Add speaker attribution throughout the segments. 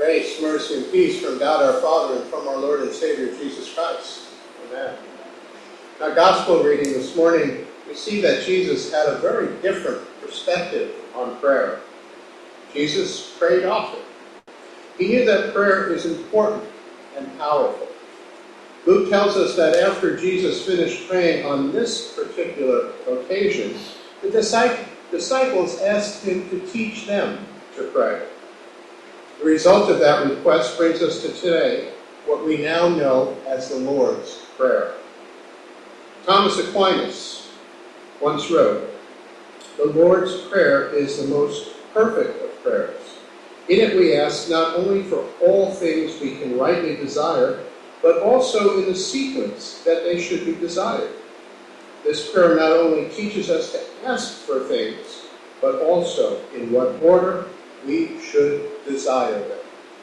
Speaker 1: Grace, mercy, and peace from God our Father and from our Lord and Savior Jesus Christ. Amen. In our gospel reading this morning, we see that Jesus had a very different perspective on prayer. Jesus prayed often. He knew that prayer is important and powerful. Luke tells us that after Jesus finished praying on this particular occasion, the disciples asked him to teach them to pray. The result of that request brings us to today, what we now know as the Lord's Prayer. Thomas Aquinas once wrote, "The Lord's Prayer is the most perfect of prayers. In it we ask not only for all things we can rightly desire, but also in the sequence that they should be desired. This prayer not only teaches us to ask for things, but also in what order we should desire them."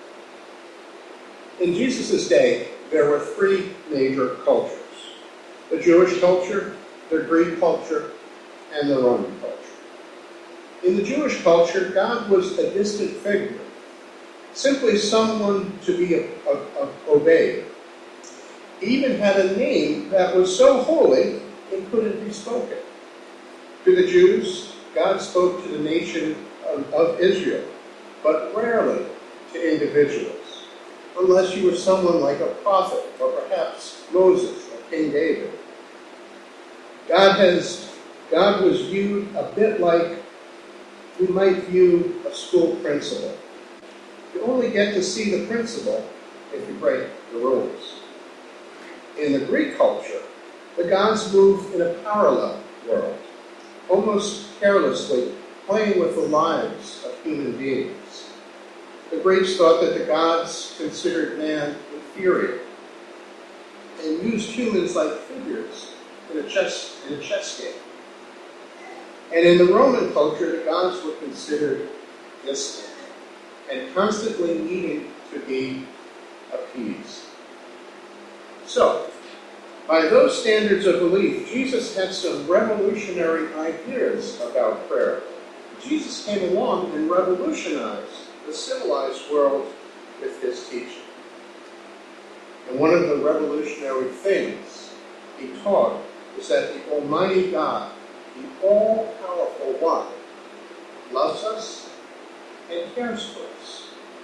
Speaker 1: In Jesus' day, there were three major cultures: the Jewish culture, the Greek culture, and the Roman culture. In the Jewish culture, God was a distant figure, simply someone to be obeyed. He even had a name that was so holy it couldn't be spoken. To the Jews, God spoke to the nation of Israel, but rarely to individuals, unless you were someone like a prophet, or perhaps Moses or King David. God was viewed a bit like we might view a school principal. You only get to see the principal if you break the rules. In the Greek culture, the gods moved in a parallel world, almost carelessly playing with the lives of human beings. The Greeks thought that the gods considered man inferior and used humans like figures in a chess game. And in the Roman culture, the gods were considered distant and constantly needing to be appeased. So, by those standards of belief, Jesus had some revolutionary ideas about prayer. Jesus came along and revolutionized the civilized world with his teaching. And one of the revolutionary things he taught was that the Almighty God, the all-powerful one, loves us and cares for us.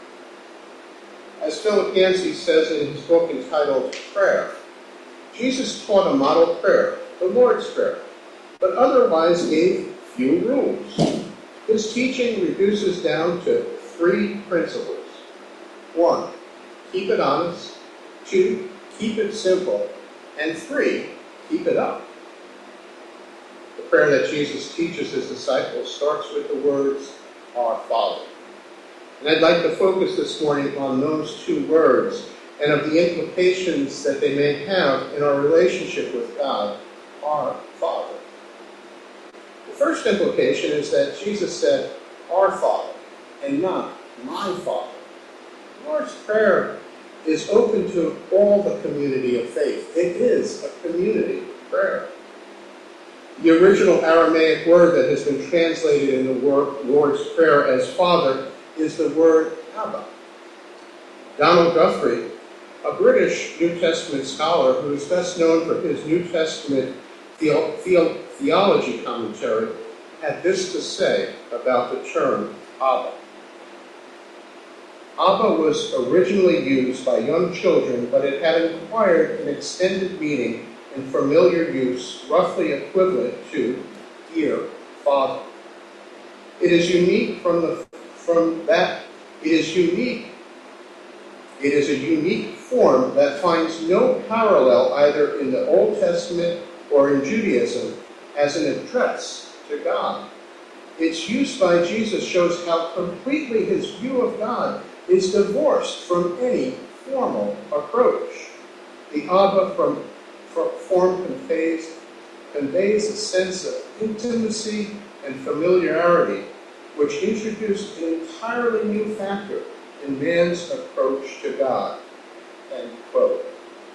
Speaker 1: As Philip Yancey says in his book entitled Prayer, Jesus taught a model prayer, the Lord's Prayer, but otherwise gave few rules. His teaching reduces down to three principles. 1, keep it honest. 2, keep it simple. And 3, keep it up. The prayer that Jesus teaches his disciples starts with the words, Our Father. And I'd like to focus this morning on those two words and of the implications that they may have in our relationship with God, our Father. The first implication is that Jesus said, Our Father, and not my Father. The Lord's Prayer is open to all the community of faith. It is a community prayer. The original Aramaic word that has been translated in the Lord's Prayer as Father is the word Abba. Donald Guthrie, a British New Testament scholar who is best known for his New Testament theology commentary, had this to say about the term Abba. Abba was originally used by young children, but it had acquired an extended meaning in familiar use, roughly equivalent to Dear Father. It is unique It is a unique form that finds no parallel either in the Old Testament or in Judaism as an address to God. Its use by Jesus shows how completely his view of God is divorced from any formal approach. The Abba form conveys a sense of intimacy and familiarity, which introduced an entirely new factor in man's approach to God. End quote.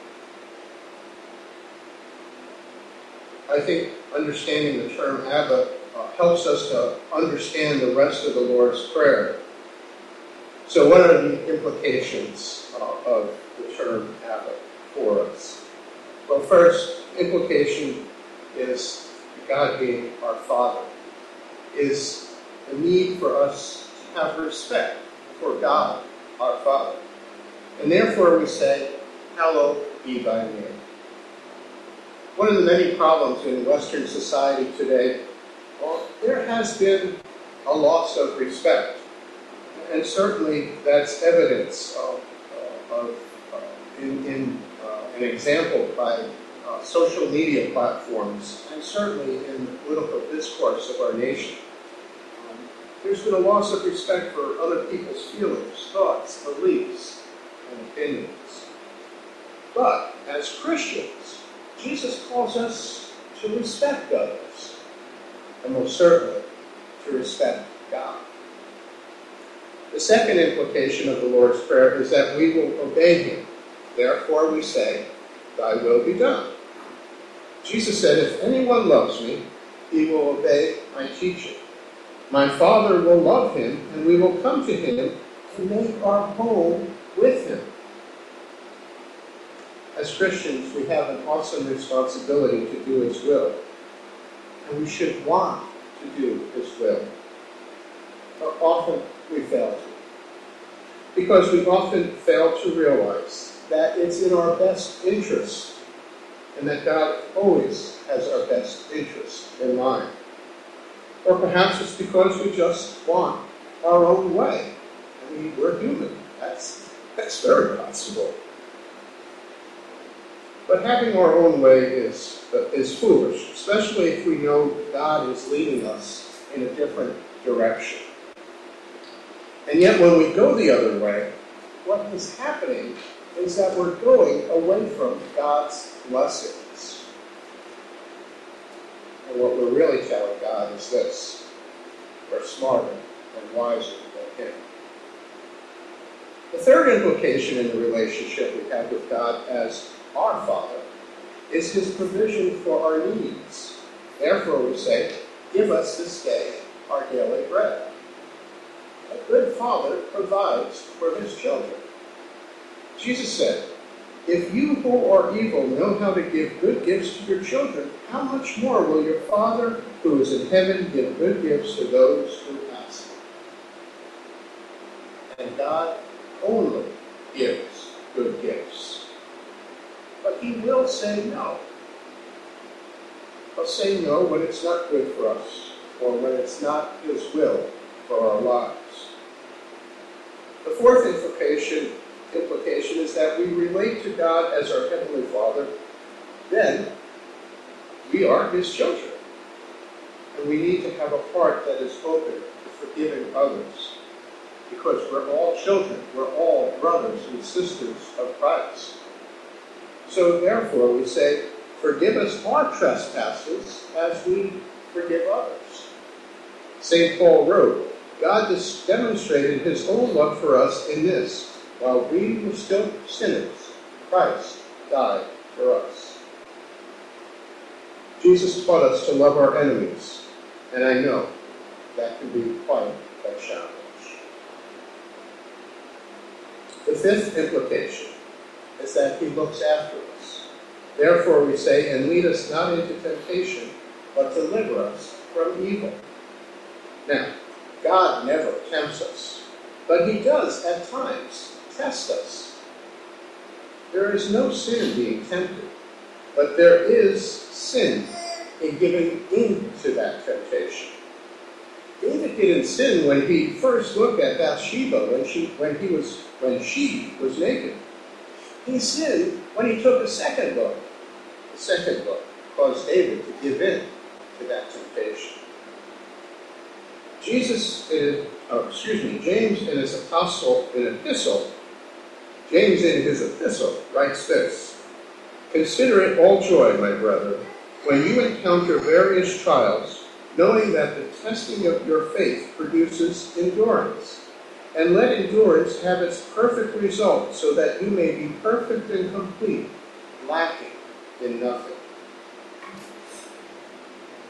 Speaker 1: I think understanding the term Abba helps us to understand the rest of the Lord's Prayer. So what are the implications of the term Abba for us? Well, first, implication is God being our Father, is the need for us to have respect for God, our Father. And therefore we say, hallowed be thy name. One of the many problems in Western society today, well, there has been a loss of respect. And certainly that's evidence in an example by social media platforms, and certainly in the political discourse of our nation. There's been a loss of respect for other people's feelings, thoughts, beliefs, and opinions. But as Christians, Jesus calls us to respect others, and most certainly to respect God. The second implication of the Lord's Prayer is that we will obey Him. Therefore we say, thy will be done. Jesus said, if anyone loves me, he will obey my teaching. My Father will love him, and we will come to him and make our home with him. As Christians, we have an awesome responsibility to do His will. And we should want to do His will. But often we fail to. Because we often fail to realize that it's in our best interest, and that God always has our best interest in mind. Or perhaps it's because we just want our own way. I mean, we're human. That's very possible. But having our own way is foolish, especially if we know God is leading us in a different direction. And yet when we go the other way, what is happening is that we're going away from God's blessings. And what we're really telling God is this: we're smarter and wiser than Him. The third implication in the relationship we have with God as our Father is His provision for our needs. Therefore we say, give us this day our daily bread. A good father provides for his children. Jesus said, if you who are evil know how to give good gifts to your children, how much more will your Father who is in heaven give good gifts to those who ask Him? And God only gives good gifts. But He will say no. He'll say no when it's not good for us, or when it's not His will for our lives. The fourth implication is that we relate to God as our Heavenly Father. Then we are His children. And we need to have a heart that is open to forgiving others. Because we're all children. We're all brothers and sisters of Christ. So therefore we say, forgive us our trespasses as we forgive others. St. Paul wrote, God demonstrated His own love for us in this: while we were still sinners, Christ died for us. Jesus taught us to love our enemies, and I know that can be quite a challenge. The fifth implication is that He looks after us. Therefore we say, and lead us not into temptation, but deliver us from evil. Now, God never tempts us, but He does at times test us. There is no sin in being tempted, but there is sin in giving in to that temptation. David didn't sin when he first looked at Bathsheba when she was naked. He sinned when he took a second look. The second look caused David to give in to that temptation. James in his epistle writes this: consider it all joy, my brethren, when you encounter various trials, knowing that the testing of your faith produces endurance. And let endurance have its perfect result, so that you may be perfect and complete, lacking in nothing.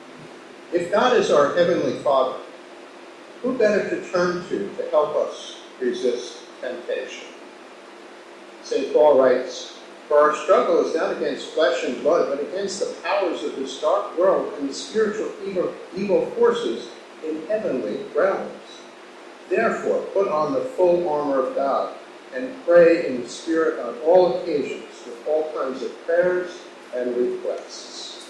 Speaker 1: If God is our Heavenly Father, who better to turn to help us resist temptation. St. Paul writes, "For our struggle is not against flesh and blood, but against the powers of this dark world and the spiritual evil forces in heavenly realms. Therefore, put on the full armor of God, and pray in the Spirit on all occasions with all kinds of prayers and requests."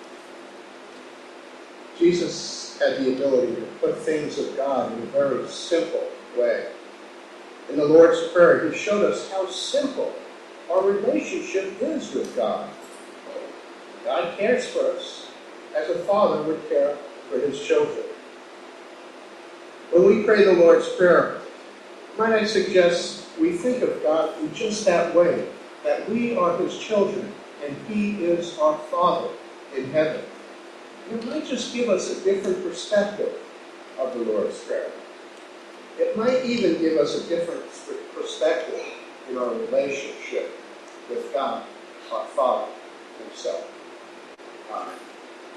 Speaker 1: Jesus had the ability to put things of God in a very simple way. In the Lord's Prayer, he showed us how simple our relationship is with God. God cares for us as a father would care for his children. When we pray the Lord's Prayer, might I suggest we think of God in just that way, that we are his children and he is our Father in heaven. It might just give us a different perspective of the Lord's Prayer. It might even give us a different perspective in our relationship with God, our Father himself.